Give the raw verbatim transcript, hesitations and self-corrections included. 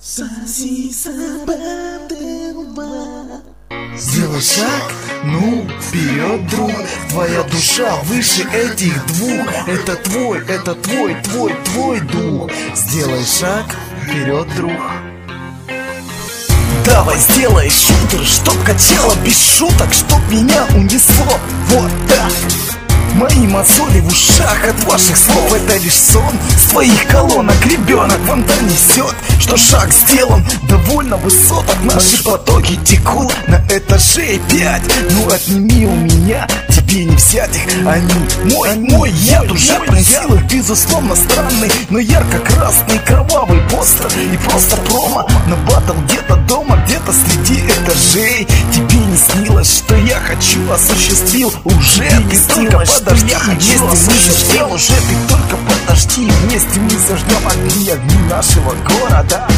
Сделай шаг, ну, вперед, друг. Твоя душа выше этих двух. Это твой, это твой, твой, твой дух. Сделай шаг, вперед, друг. Давай сделай шутер, чтоб качало без шуток, чтоб меня унесло. Вот так. Мои мозоли в ушах от ваших слов. Это лишь сон с твоих колонок. Ребенок вам донесет, что шаг сделан довольно высоток. Наши потоки текут на этаже пять. Ну отними у меня, тебе не взять их. Они мой, мой яд уже пронзил их. Безусловно странный, но ярко-красный кровавый постер. И просто промо на батл где-то дома, где-то среди этажей. Тебе не снилось, что я хочу, осуществил уже. Ты только подожди, вместе мы заждем. Уже ты только подожди, вместе мы заждем огни, огни нашего города.